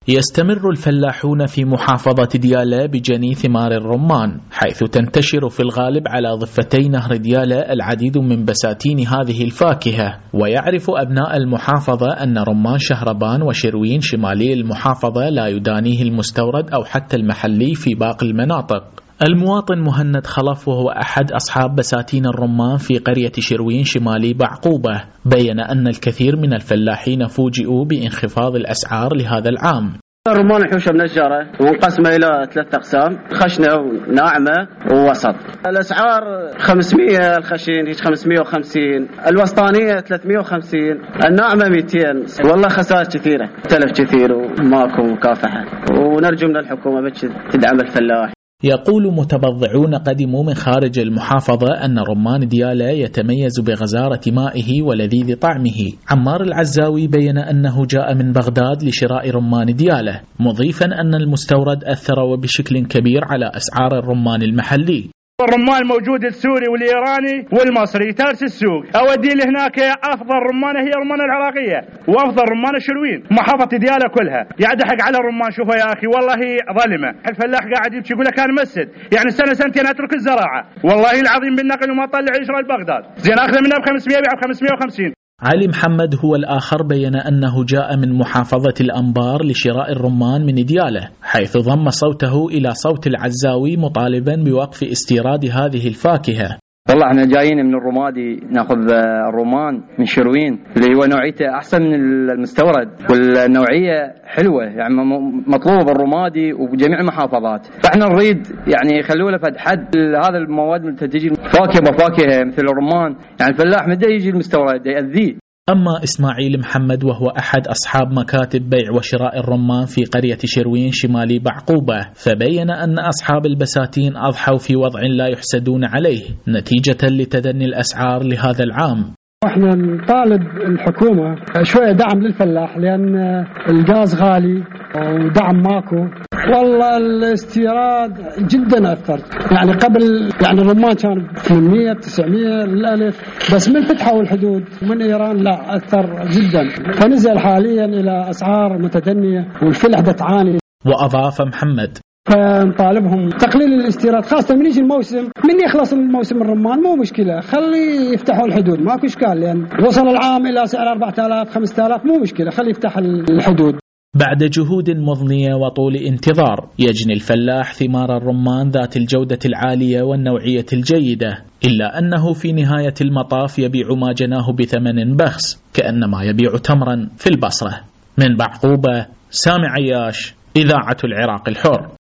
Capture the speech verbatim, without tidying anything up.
يستمر الفلاحون في محافظة ديالى بجني ثمار الرمان، حيث تنتشر في الغالب على ضفتي نهر ديالى العديد من بساتين هذه الفاكهة. ويعرف أبناء المحافظة أن رمان شهربان وشروين شمالي المحافظة لا يدانيه المستورد أو حتى المحلي في باقي المناطق. المواطن مهند خلف وهو أحد أصحاب بساتين الرمان في قرية شروين شمالي بعقوبة بين أن الكثير من الفلاحين فوجئوا بانخفاض الأسعار لهذا العام. الرمان الحوشة منجرة ومنقسمة إلى ثلاث أقسام، خشنة وناعمة ووسط. الأسعار خمسمية الخشين هيك خمسمية وخمسين، الوسطانية ثلاثمية وخمسين، الناعمة مئتين. والله خسائر كثيرة، تلف كثير وماكو مكافحة، ونرجو من الحكومة بتش تدعم الفلاح. يقول متبضعون قدموا من خارج المحافظة أن رمان ديالى يتميز بغزارة مائه ولذيذ طعمه. عمار العزاوي بين أنه جاء من بغداد لشراء رمان ديالى، مضيفا أن المستورد أثر وبشكل كبير على أسعار الرمان المحلي. الرمان موجود السوري والإيراني والمصري تارس السوق، أودي لهناك أفضل رمانة هي الرمانة العراقية وأفضل رمانة شروين. محافظة ديالى كلها قاعد أحق على الرمان. شوفوا يا أخي والله ظلمة، الفلاح قاعد يبكي يقول لك أنا مسد، يعني سنة سنتين أترك الزراعة والله العظيم بالنقل وما طلع عشرة لبغداد، زين أخذ منها بخمسمية بيع بخمسمية وخمسين. علي محمد هو الآخر بين أنه جاء من محافظة الأنبار لشراء الرمان من ديالى، حيث ضم صوته إلى صوت العزاوي مطالبا بوقف استيراد هذه الفاكهة. والله احنا جايين من الرمادي ناخذ الرمان من شروين اللي هو نوعيته أحسن من المستورد، والنوعية حلوة يعني مطلوب الرمادي وجميع المحافظات. فاحنا نريد يعني يخلوا له فد حد هذا المواد اللي تجي فاكهة بفاكهة مثل الرمان، يعني الفلاح متى يجي المستورد يأذيه. أما إسماعيل محمد وهو أحد أصحاب مكاتب بيع وشراء الرمان في قرية شروين شمالي بعقوبة، فبين أن أصحاب البساتين أضحوا في وضع لا يحسدون عليه نتيجة لتدني الأسعار لهذا العام. احنا نطالب الحكومة شوية دعم للفلاح لأن الغاز غالي ودعم ماكو. والله الاستيراد جدا أثر، يعني قبل يعني الرمان كان ثمانمية تسعمية للألف، بس من فتحوا الحدود من إيران لا أثر جدا، فنزل حاليا إلى أسعار متدنية والفلاح تعاني. وأضاف محمد فنطالبهم تقليل الاستيراد خاصة من يجي الموسم، من يخلص الموسم الرمان مو مشكلة، خلي يفتحوا الحدود ماكو إشكال، لأن وصل العام إلى سعر أربعة آلاف خمسة آلاف مو مشكلة، خلي يفتح الحدود. بعد جهود مضنية وطول انتظار يجني الفلاح ثمار الرمان ذات الجودة العالية والنوعية الجيدة، إلا أنه في نهاية المطاف يبيع ما جناه بثمن بخس كأنما يبيع تمرا في البصرة. من بعقوبة، سامي عياش، إذاعة العراق الحر.